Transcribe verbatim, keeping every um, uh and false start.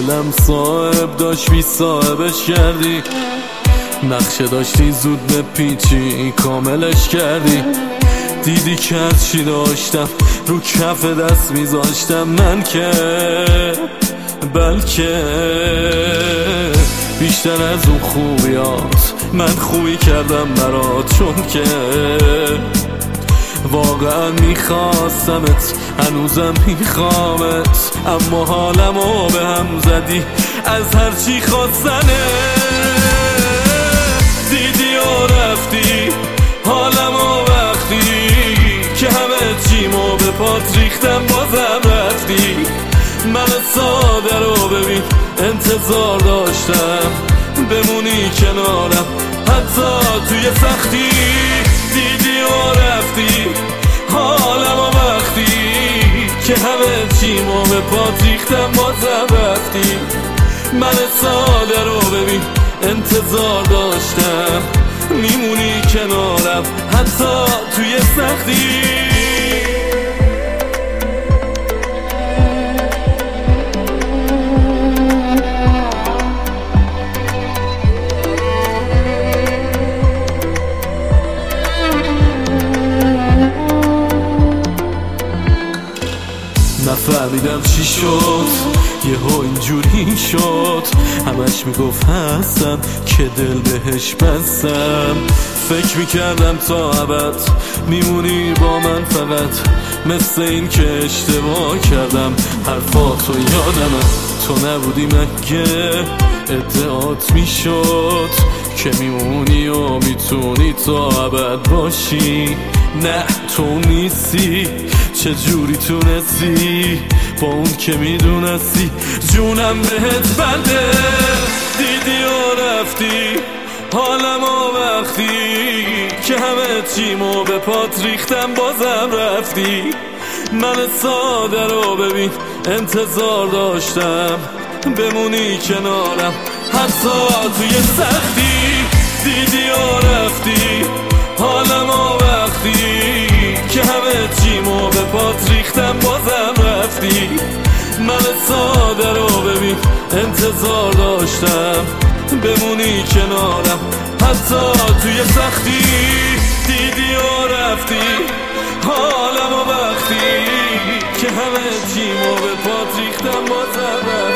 دلم صاحب داشت بی صاحبش کردی، نقشه داشتی زود به پیچی کاملش کردی. دیدی که از چی داشتم رو کف دست میذاشتم من که بلکه بیشتر از اون خوبیات من خوبی کردم برات، چون که واقعا میخواستمت هنوزم میخوامت، اما حالمو به هم زدی از هرچی خواستنه. دیدی و رفتی حالمو وقتی که همه چیمو به پات ریختم بازم رفتی. من ساده رو ببین انتظار داشتم بمونی کنارم حتی توی سختی. دیدی و رفتی حالمو وقتی که همه چیمو به پات ریختم بازم رفتی. من ساده رو ببین انتظار داشتم میمونی کنارم حتی توی سختی. نفهمیدم چی شد یهو اینجوری شد، همش میگفت هستم که دل بهش بستم. فکر میکردم تا ابد میمونی با من فقط، مثل این که اشتباه کردم حرفاتو یادمه. تو نبودی مگه ادعات میشد که میمونی و میتونی تا ابد باشی؟ نه تو نیستی، چجوری تونستی با اون که میدونستی جونم بهت بنده. دیدی و رفتی حالمو وقتی که همه چیمو به پات ریختم بازم رفتی. من ساده رو ببین انتظار داشتم بمونی کنارم حتی توی سختی. دیدی و رفتی حالمو وقتی که همه چیمو به پات ریختم بازم رفتی. من ساده رو ببین انتظار داشتم بمونی کنارم حتی توی سختی. دیدی و رفتی حالمو وقتی که همه چیمو به پات ریختم بازم رفتی.